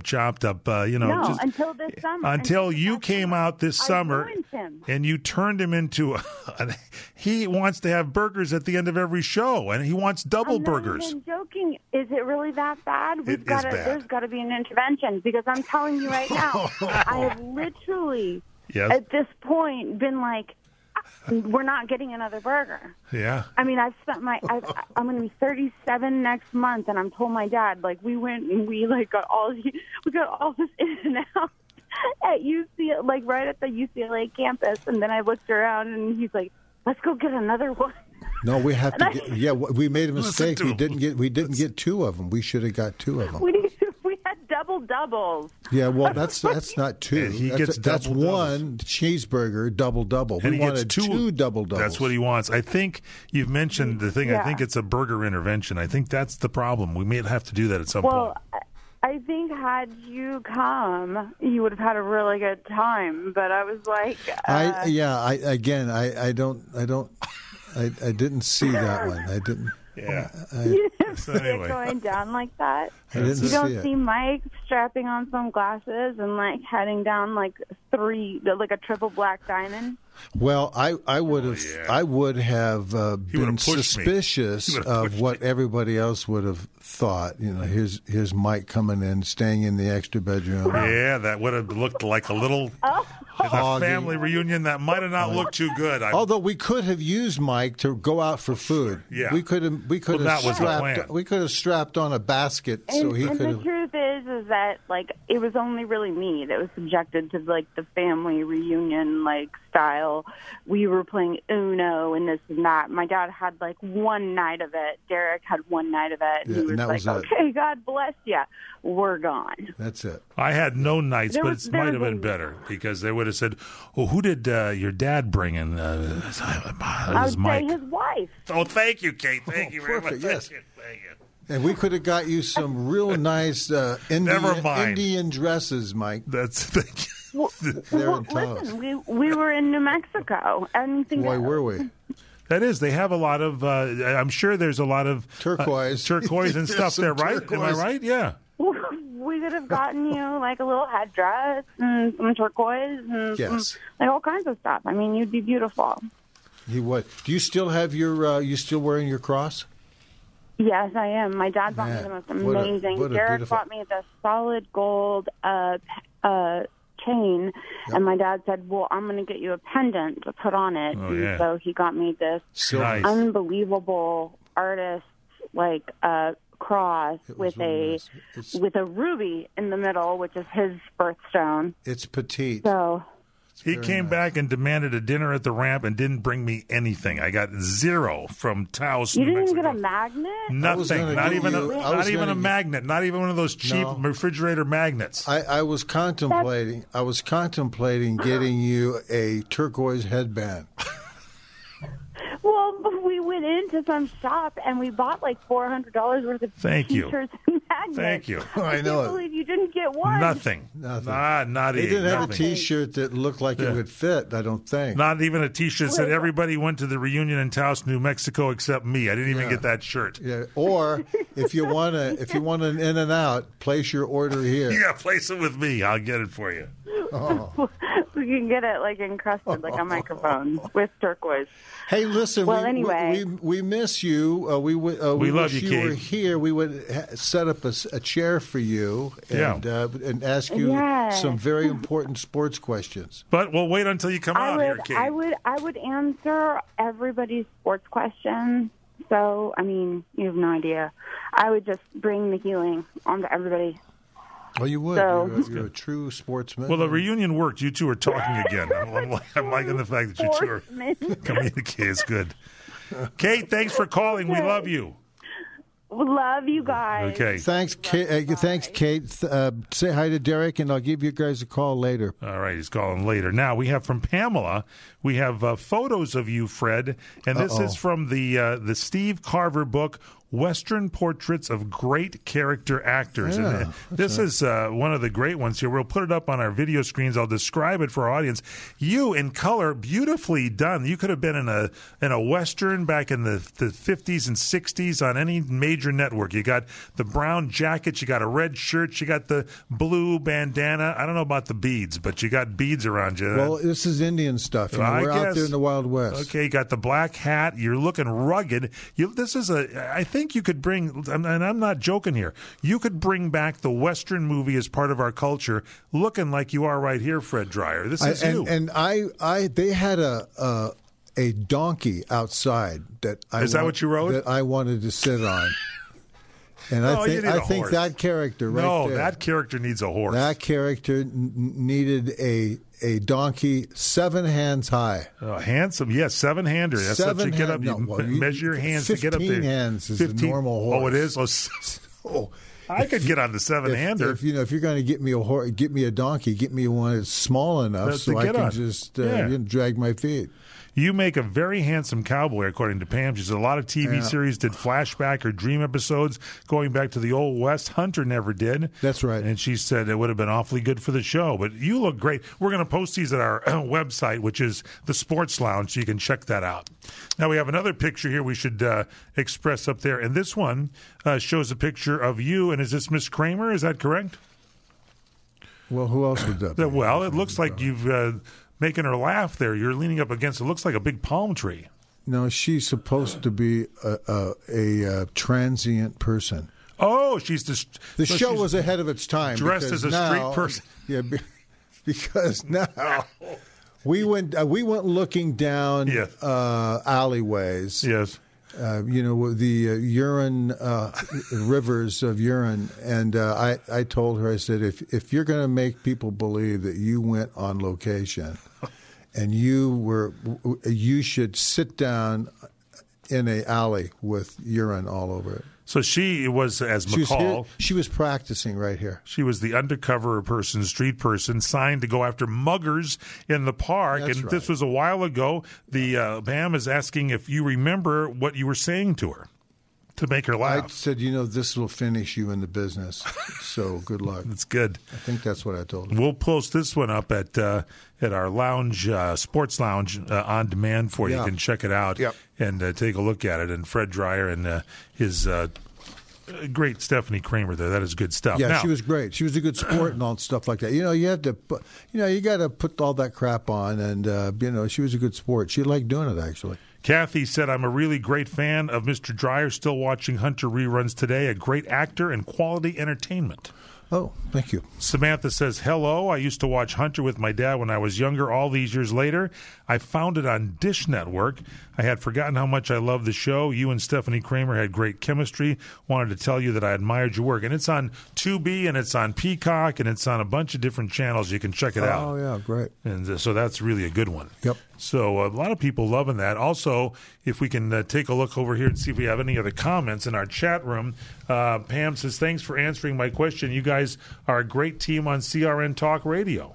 No, until this summer. Until you came out this summer, and you turned him into. He wants to have burgers at the end of every show, and he wants double burgers. I'm joking. Is it really that bad? There's got to be an intervention, because I'm telling you right now, I have literally at this point been like, we're not getting another burger. Yeah. I mean, I'm going to be 37 next month, and I'm told my dad, we went and we got all this In-N-Out at UCLA, right at the UCLA campus, and then I looked around, and he's like, "Let's go get another one." No, we have to. We made a mistake. We didn't get 2 of them. We should have got 2 of them. We had doubles. Yeah, well, that's not 2. That's one cheeseburger double. And we wanted 2 doubles. That's what he wants. I think you've mentioned the thing. Yeah. I think it's a burger intervention. I think that's the problem. We may have to do that at some point. Well, I think had you come, you would have had a really good time. But I was like, I didn't see that one. I didn't. Yeah. You didn't see it going down like that? You don't see Mike strapping on some glasses and heading down a triple black diamond? Well, I would have been suspicious of what everybody else would have thought. Here's Mike coming in, staying in the extra bedroom. Yeah, that would have looked like a little a family reunion that might have not looked too good. Although we could have used Mike to go out for food. Yeah, we could have strapped on a basket so he could have. The truth is, is that, like, it was only really me that was subjected to, like, the family reunion, like, style. We were playing Uno and this and that. My dad had, like, one night of it. Derek had one night of it. And he was like, okay, God bless you. We're gone. That's it. I had no nights, but it might have been better because they would have said, "Oh, who did your dad bring in?" It was Mike. Say his wife. Oh, thank you, Kate. Thank you very much. Yes. Thank you. And we could have got you some real nice Indian dresses, Mike. Thank you. They're in town. Listen, we were in New Mexico. Why were we? That is, they have a lot of. I'm sure there's a lot of turquoise and stuff there, right? Turquoise. Am I right? Yeah. We could have gotten you like a little headdress and some turquoise and some, like all kinds of stuff. I mean, you'd be beautiful. You would. Do you still have your? You still wearing your cross? Yes, I am. My dad bought me the most amazing. Derek bought me the solid gold chain, and my dad said, "Well, I'm going to get you a pendant to put on it." And so he got me this unbelievable artist cross with a ruby in the middle, which is his birthstone. It's petite. So he came back and demanded a dinner at the ramp and didn't bring me anything. I got zero from Taos. You didn't even get a magnet? Nothing. Not even a magnet. Not even one of those cheap refrigerator magnets. I was contemplating. Getting you a turquoise headband. Well, we went into some shop and we bought like $400 worth of T-shirts and magnets. Thank you. I can't believe you didn't get one. Nothing. Not they didn't have a T-shirt that looked like it would fit. I don't think. Not even a T-shirt that said everybody went to the reunion in Taos, New Mexico, except me. I didn't even get that shirt. Yeah. Or if you want an in and out, place your order here. Yeah, place it with me. I'll get it for you. Oh. We can get it like encrusted like a microphone with turquoise. Hey, listen. Well, anyway, we miss you. We love wish you, you Kate. were here. We would set up a chair for you and ask you some very important sports questions. But we'll wait until you come out here, Kate. I would answer everybody's sports question. So, I mean, you have no idea. I would just bring the healing onto everybody. Oh, you would. So, you're a true sportsman. Well, the reunion worked. You two are talking again. I'm liking the fact that you two are communicating. It's good. Kate, thanks for calling. We love you. Love you guys. Okay. Thanks, Kate. Thanks, Kate. Say hi to Derek, and I'll give you guys a call later. All right, he's calling later. Now, we have from Pamela, we have photos of you, Fred, and this is from the Steve Carver book, Western Portraits of Great Character Actors. Yeah, and this is one of the great ones here. We'll put it up on our video screens. I'll describe it for our audience. You, in color, beautifully done. You could have been in a Western back in the 50s and 60s on any major network. You got the brown jacket, you got a red shirt, you got the blue bandana. I don't know about the beads, but you got beads around you. Well, this is Indian stuff. We're out there in the Wild West. Okay, you got the black hat. You're looking rugged. I think you could bring, and I'm not joking here, you could bring back the Western movie as part of our culture, looking like you are right here, Fred Dreyer. This is you. And they had a donkey outside that what you wrote? That I wanted to sit on. And I think that character right there. No, that character needs a horse. That character needed a donkey 7 hands high. Handsome, yes, 7-hander. That's what you get up. You measure your hands to get up there. 15 hands is a normal horse. Oh, it is? I could get on the 7-hander. If you're going to get me a horse, get me a donkey, get me one that's small enough so I can just drag my feet. You make a very handsome cowboy, according to Pam. She said a lot of TV series did flashback or dream episodes going back to the Old West. Hunter never did. That's right. And she said it would have been awfully good for the show. But you look great. We're going to post these at our website, which is the Sports Lounge, so you can check that out. Now, we have another picture here we should express up there. And this one shows a picture of you. And is this Miss Kramer? Is that correct? Well, who else would that be? Well, it looks like you've... making her laugh there. You're leaning up against it looks like a big palm tree. No, she's supposed to be a transient person. Oh, she's the show was ahead of its time. Dressed as a street person. Yeah, because now we went looking down alleyways. Yes. The urine, rivers of urine. And I told her, I said, if you're going to make people believe that you went on location and you should sit down in an alley with urine all over it. So she was, as McCall. She was practicing right here. She was the undercover person, street person, signed to go after muggers in the park. That's and right. This was a while ago. The Pam is asking if you remember what you were saying to her to make her laugh. I said, this will finish you in the business. So good luck. That's good. I think that's what I told her. We'll post this one up at our lounge, sports lounge, on demand for you. Yeah. You can check it out and take a look at it. And Fred Dreyer and his great Stephanie Kramer there. That is good stuff. Yeah, now, she was great. She was a good sport and all stuff like that. You had to, you got to put all that crap on, and she was a good sport. She liked doing it actually. Kathy said, I'm a really great fan of Mr. Dreyer, still watching Hunter reruns today. A great actor and quality entertainment. Oh, thank you. Samantha says, hello. I used to watch Hunter with my dad when I was younger. All these years later, I found it on Dish Network. I had forgotten how much I loved the show. You and Stephanie Kramer had great chemistry. Wanted to tell you that I admired your work. And it's on Tubi, and it's on Peacock, and it's on a bunch of different channels. You can check it out. Oh, yeah, great. And so that's really a good one. Yep. So a lot of people loving that. Also, if we can take a look over here and see if we have any other comments in our chat room. Pam says, thanks for answering my question. You guys are a great team on CRN Talk Radio.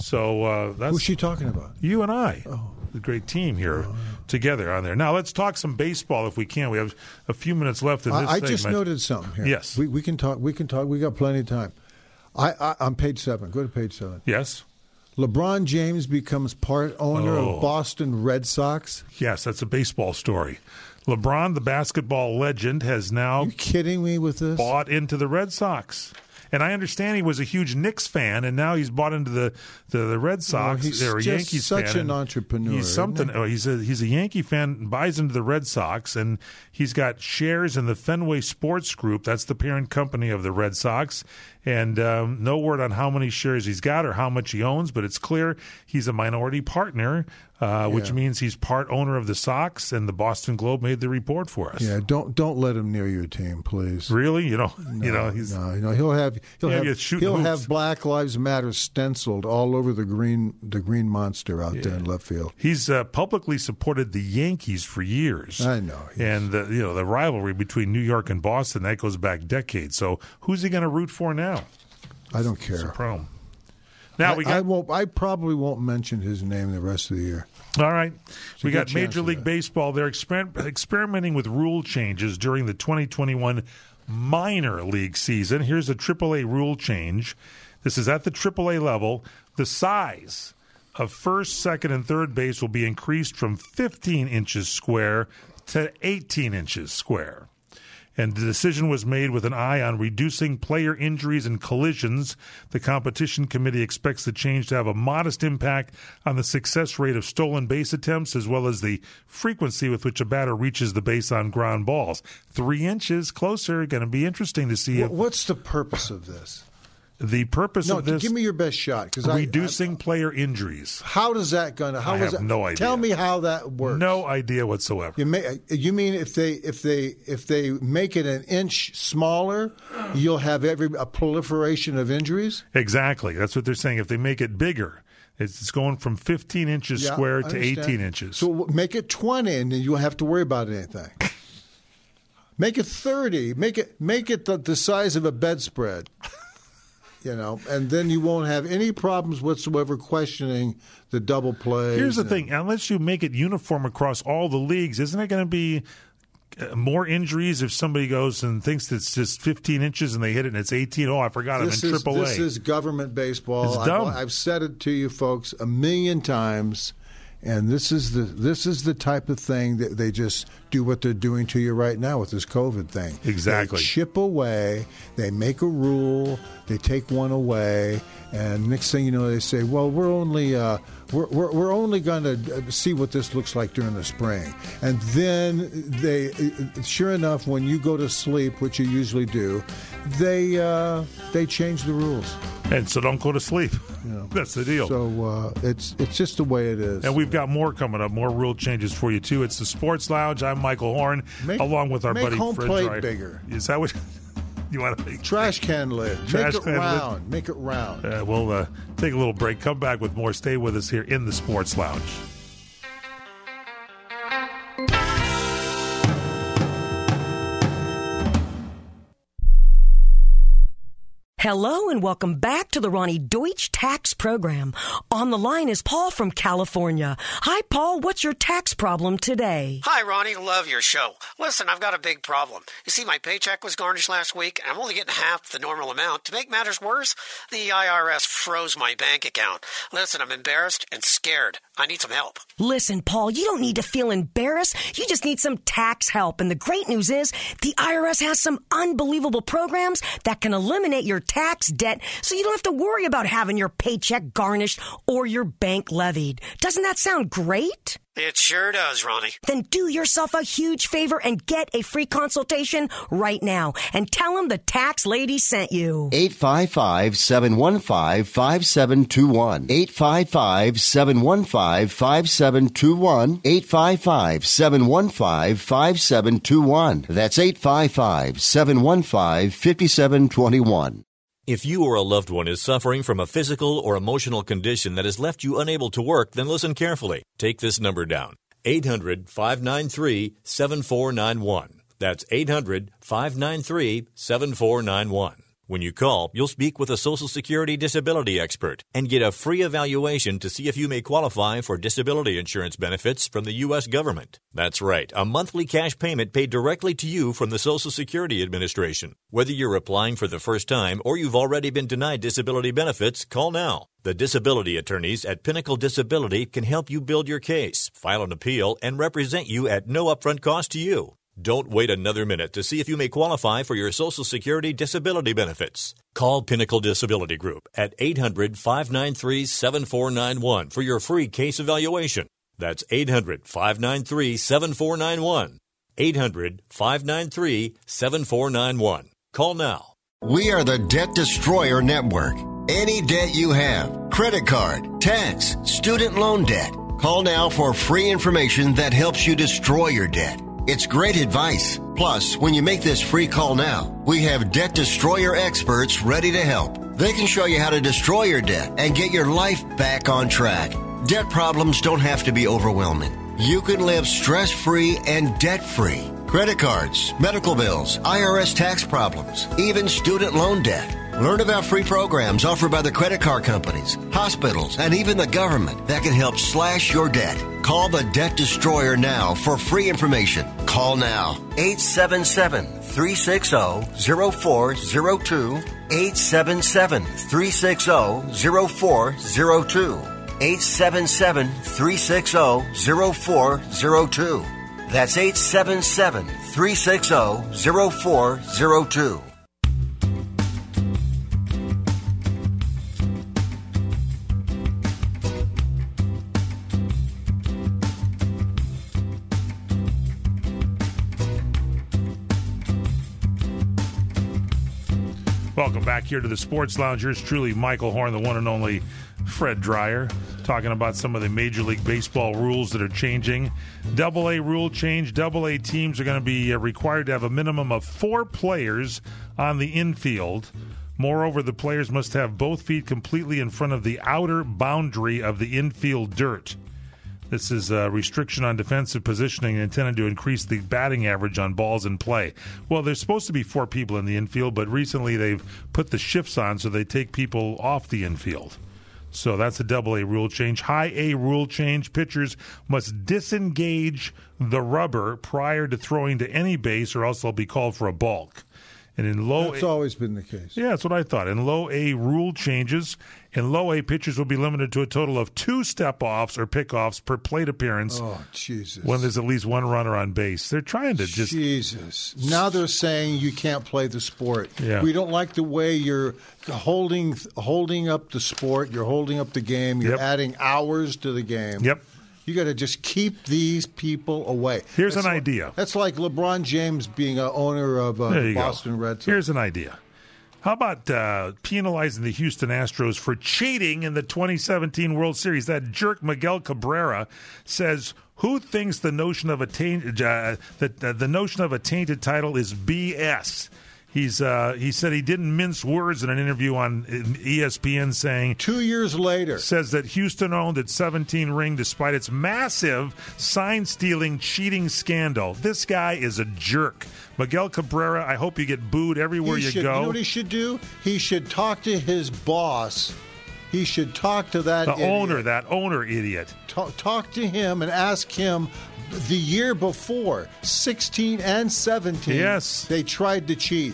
So that's... Who's she talking about? You and I. Oh. The great team here together on there. Now, let's talk some baseball if we can. We have a few minutes left in this segment. I just noted something here. Yes. We can talk. We got plenty of time. I'm page 7. Go to page 7. Yes. LeBron James becomes part owner of Boston Red Sox. Yes, that's a baseball story. LeBron, the basketball legend, has now... Are you kidding me with this? Bought into the Red Sox. And I understand he was a huge Knicks fan, and now he's bought into the Red Sox. He's They're a just Yankees such fan. an entrepreneur. He's something. Oh, he's a Yankee fan, buys into the Red Sox, and he's got shares in the Fenway Sports Group. That's the parent company of the Red Sox. And no word on how many shares he's got or how much he owns, but it's clear he's a minority partner, which means he's part owner of the Sox. And the Boston Globe made the report for us. Yeah, don't let him near your team, please. Really? He'll have Black Lives Matter stenciled all over the green monster out there in left field. He's publicly supported the Yankees for years. I know. And the rivalry between New York and Boston, that goes back decades. So who's he going to root for now? I don't care. It's a problem. Now I probably won't mention his name the rest of the year. All right. We got Major League Baseball. They're experimenting with rule changes during the 2021 minor league season. Here's a AAA rule change. This is at the AAA level. The size of first, second, and third base will be increased from 15 inches square to 18 inches square. And the decision was made with an eye on reducing player injuries and collisions. The competition committee expects the change to have a modest impact on the success rate of stolen base attempts, as well as the frequency with which a batter reaches the base on ground balls. 3 inches closer, going to be interesting to see. What's the purpose of this? The purpose of this... give me your best shot. Reducing player injuries. How does that go? I have no idea. Tell me how that works. No idea whatsoever. You mean if they make it an inch smaller, you'll have a proliferation of injuries? Exactly. That's what they're saying. If they make it bigger, it's going from 15 inches square to 18 inches. So make it 20, and then you won't have to worry about anything. Make it 30. Make it the size of a bedspread. And then you won't have any problems whatsoever questioning the double plays. Here's the thing. Unless you make it uniform across all the leagues, isn't it going to be more injuries if somebody goes and thinks it's just 15 inches and they hit it and it's 18? Oh, I forgot I'm in AAA. This is government baseball. It's dumb. I've said it to you folks a million times. And this is the type of thing that they just do what they're doing to you right now with this COVID thing. Exactly. They chip away. They make a rule. They take one away, and next thing you know, they say, "Well, we're only we're only going to see what this looks like during the spring. And then they, sure enough, when you go to sleep, which you usually do, they change the rules. And so don't go to sleep. Yeah. That's the deal. So it's just the way it is. And we've got more coming up, more rule changes for you, too. It's the Sports Lounge. I'm Michael Horn, along with our buddy home Fred plate Dry. bigger. Is that what you want to make? Trash can lid. Trash make it can round. lid. Make it round. We'll take a little break. Come back with more. Stay with us here in the Sports Lounge. Hello and welcome back to the Ronnie Deutsch Tax Program. On the line is Paul from California. Hi, Paul. What's your tax problem today? Hi, Ronnie. Love your show. Listen, I've got a big problem. You see, my paycheck was garnished last week, and I'm only getting half the normal amount. To make matters worse, the IRS froze my bank account. Listen, I'm embarrassed and scared. I need some help. Listen, Paul, you don't need to feel embarrassed. You just need some tax help. And the great news is the IRS has some unbelievable programs that can eliminate your tax debt so you don't have to worry about having your paycheck garnished or your bank levied. Doesn't that sound great? It sure does, Ronnie. Then do yourself a huge favor and get a free consultation right now and tell them the tax lady sent you. 855-715-5721. 855-715-5721. 855-715-5721. That's 855-715-5721. If you or a loved one is suffering from a physical or emotional condition that has left you unable to work, then listen carefully. Take this number down. 800-593-7491. That's 800-593-7491. When you call, you'll speak with a Social Security disability expert and get a free evaluation to see if you may qualify for disability insurance benefits from the U.S. government. That's right, a monthly cash payment paid directly to you from the Social Security Administration. Whether you're applying for the first time or you've already been denied disability benefits, call now. The disability attorneys at Pinnacle Disability can help you build your case, file an appeal, and represent you at no upfront cost to you. Don't wait another minute to see if you may qualify for your Social Security disability benefits. Call Pinnacle Disability Group at 800-593-7491 for your free case evaluation. That's 800-593-7491. 800-593-7491. Call now. We are the Debt Destroyer Network. Any debt you have, credit card, tax, student loan debt, call now for free information that helps you destroy your debt. It's great advice. Plus, when you make this free call now, we have debt destroyer experts ready to help. They can show you how to destroy your debt and get your life back on track. Debt problems don't have to be overwhelming. You can live stress-free and debt-free. Credit cards, medical bills, IRS tax problems, even student loan debt. Learn about free programs offered by the credit card companies, hospitals, and even the government that can help slash your debt. Call the Debt Destroyer now for free information. Call now. 877-360-0402. 877-360-0402. 877-360-0402. That's 877-360-0402. Welcome back here to the Sports Lounge. Yours truly, Michael Horn, the one and only Fred Dreier, talking about some of the Major League Baseball rules that are changing. Double-A rule change. Double-A teams are going to be required to have a minimum of 4 players on the infield. Moreover, the players must have both feet completely in front of the outer boundary of the infield dirt. This is a restriction on defensive positioning intended to increase the batting average on balls in play. Well, there's supposed to be 4 people in the infield, but recently they've put the shifts on so they take people off the infield. So that's a Double-A rule change. High-A rule change. Pitchers must disengage the rubber prior to throwing to any base or else they'll be called for a balk. And in low That's always been the case. Yeah, that's what I thought. In low A, rule changes. In low A, pitchers will be limited to a total of 2 step-offs or pickoffs per plate appearance. Oh, Jesus. When there's at least one runner on base. They're trying to just... Jesus. Now they're saying you can't play the sport. Yeah. We don't like the way you're holding up the sport. You're holding up the game. You're adding hours to the game. Yep. You got to just keep these people away. Here's an idea. That's like LeBron James being an owner of the Boston Red Sox. Here's an idea. How about penalizing the Houston Astros for cheating in the 2017 World Series? That jerk Miguel Cabrera says, "Who thinks the notion of a tainted title is BS?" He said he didn't mince words in an interview on ESPN, saying 2 years later says that Houston owned its 17 ring despite its massive sign-stealing, cheating scandal. This guy is a jerk. Miguel Cabrera, I hope you get booed everywhere you go. You know what he should do? He should talk to his boss. He should talk to that owner idiot. Talk to him and ask him. The year before, 16 and 17, yes, they tried to cheat.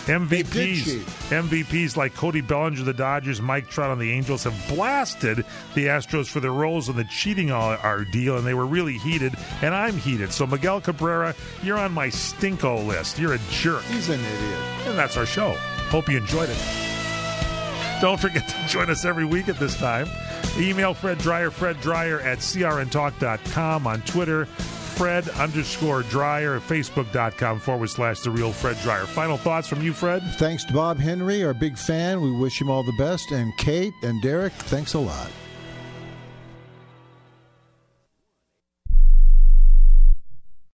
MVPs like Cody Bellinger, the Dodgers, Mike Trout on the Angels have blasted the Astros for their roles in the cheating ordeal, and they were really heated, and I'm heated. So, Miguel Cabrera, you're on my stinko list. You're a jerk. He's an idiot. And that's our show. Hope you enjoyed it. Don't forget to join us every week at this time. Email Fred Dreyer, FredDreyer@crntalk.com. On Twitter, Fred_Dreyer, Facebook.com/The Real Fred Dreyer. Final thoughts from you, Fred? Thanks to Bob Henry, our big fan. We wish him all the best. And Kate and Derek, thanks a lot.